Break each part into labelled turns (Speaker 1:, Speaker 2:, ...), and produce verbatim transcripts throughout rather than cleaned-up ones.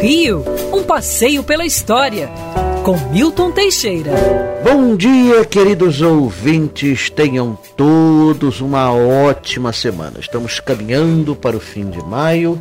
Speaker 1: Rio, um passeio pela história, com Milton Teixeira.
Speaker 2: Bom dia, queridos ouvintes, tenham todos uma ótima semana. Estamos caminhando para o fim de maio,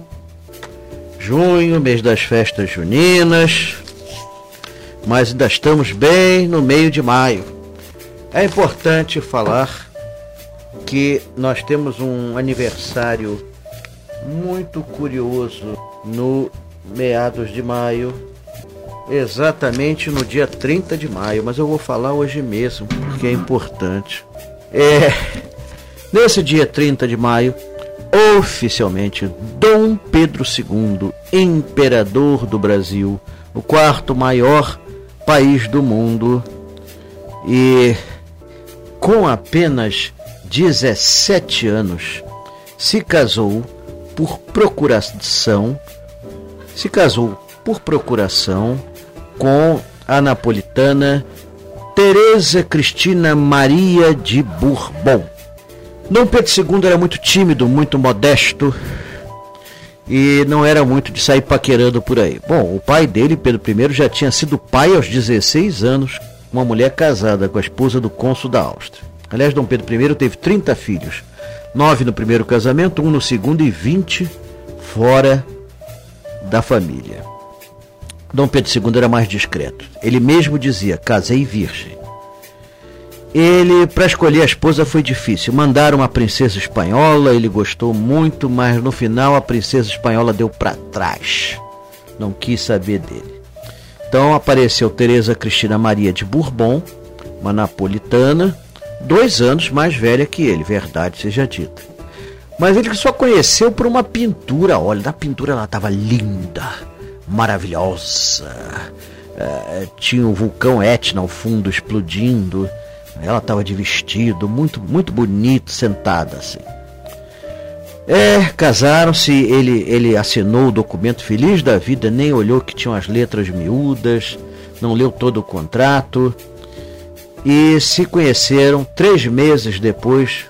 Speaker 2: junho, mês das festas juninas, mas ainda estamos bem no meio de maio. É importante falar que nós temos um aniversário muito curioso no meados de maio, exatamente no dia trinta de maio, mas eu vou falar hoje mesmo, porque é importante. É, nesse dia trinta de maio, oficialmente, Dom Pedro segundo, imperador do Brasil, o quarto maior país do mundo, e com apenas dezessete anos, se casou por procuração, se casou por procuração com a napolitana Teresa Cristina Maria de Bourbon. Dom Pedro segundo era muito tímido, muito modesto e não era muito de sair paquerando por aí. Bom, o pai dele, Pedro primeiro, já tinha sido pai aos dezesseis anos, uma mulher casada com a esposa do cônsul da Áustria. Aliás, Dom Pedro primeiro teve trinta filhos, nove no primeiro casamento, um no segundo e vinte fora da família. Dom Pedro segundo era mais discreto. Ele mesmo dizia: casei virgem. Ele, para escolher a esposa foi difícil. Mandaram uma princesa espanhola, ele gostou muito, mas no final a princesa espanhola deu para trás. Não quis saber dele. Então apareceu Teresa Cristina Maria de Bourbon, uma napolitana, dois anos mais velha que ele, verdade seja dita. Mas ele só conheceu por uma pintura. Olha, na pintura ela estava linda, maravilhosa. É, tinha o vulcão Etna ao fundo explodindo. Ela estava de vestido, muito, muito bonito, sentada assim. É, casaram-se, ele, ele assinou o documento feliz da vida, nem olhou que tinham as letras miúdas, não leu todo o contrato. E se conheceram três meses depois,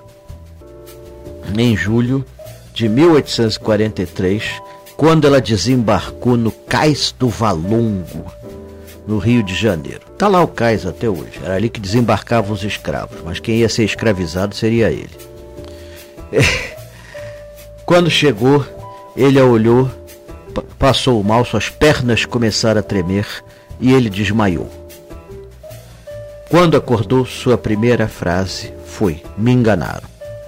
Speaker 2: em julho de mil oitocentos e quarenta e três, quando ela desembarcou no Cais do Valongo, no Rio de Janeiro. Está lá o cais até hoje. Era ali que desembarcavam os escravos, mas quem ia ser escravizado seria ele. Quando chegou, ele a olhou, passou mal, suas pernas começaram a tremer e ele desmaiou. Quando acordou, sua primeira frase foi: me enganaram.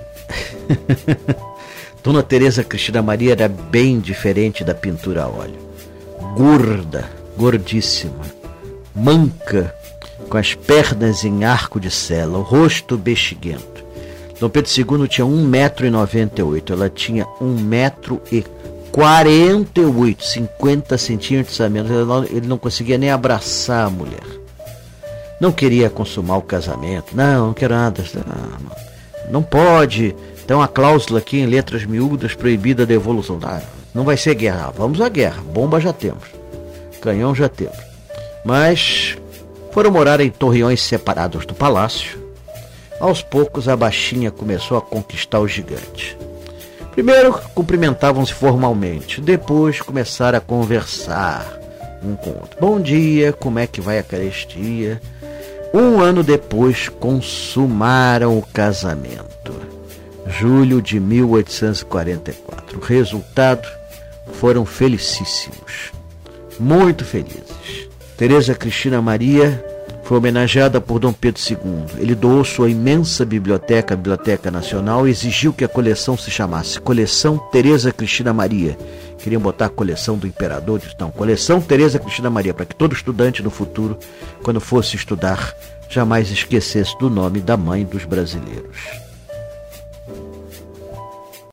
Speaker 2: Dona Teresa Cristina Maria era bem diferente da pintura a óleo. Gorda, gordíssima, manca, com as pernas em arco de sela, o rosto bexiguento. Dom Pedro segundo tinha um metro e noventa e oito, ela tinha um metro e quarenta e oito, cinquenta centímetros a menos. Ele não conseguia nem abraçar a mulher. Não queria consumar o casamento. Não, não quero nada. Não, não pode. Tem uma cláusula aqui em letras miúdas proibida a devolução. Ah, não vai ser guerra. Vamos à guerra. Bomba já temos. Canhão já temos. Mas foram morar em torreões separados do palácio. Aos poucos a baixinha começou a conquistar o gigante. Primeiro cumprimentavam-se formalmente. Depois começaram a conversar um com o outro. Bom dia, como é que vai a carestia? Um ano depois, consumaram o casamento. Julho de mil oitocentos e quarenta e quatro. O resultado: foram felicíssimos. Muito felizes. Teresa Cristina Maria foi homenageada por Dom Pedro segundo. Ele doou sua imensa biblioteca, a Biblioteca Nacional, e exigiu que a coleção se chamasse Coleção Teresa Cristina Maria. Queriam botar a coleção do imperador, não, Coleção Teresa Cristina Maria, para que todo estudante no futuro, quando fosse estudar, jamais esquecesse do nome da mãe dos brasileiros.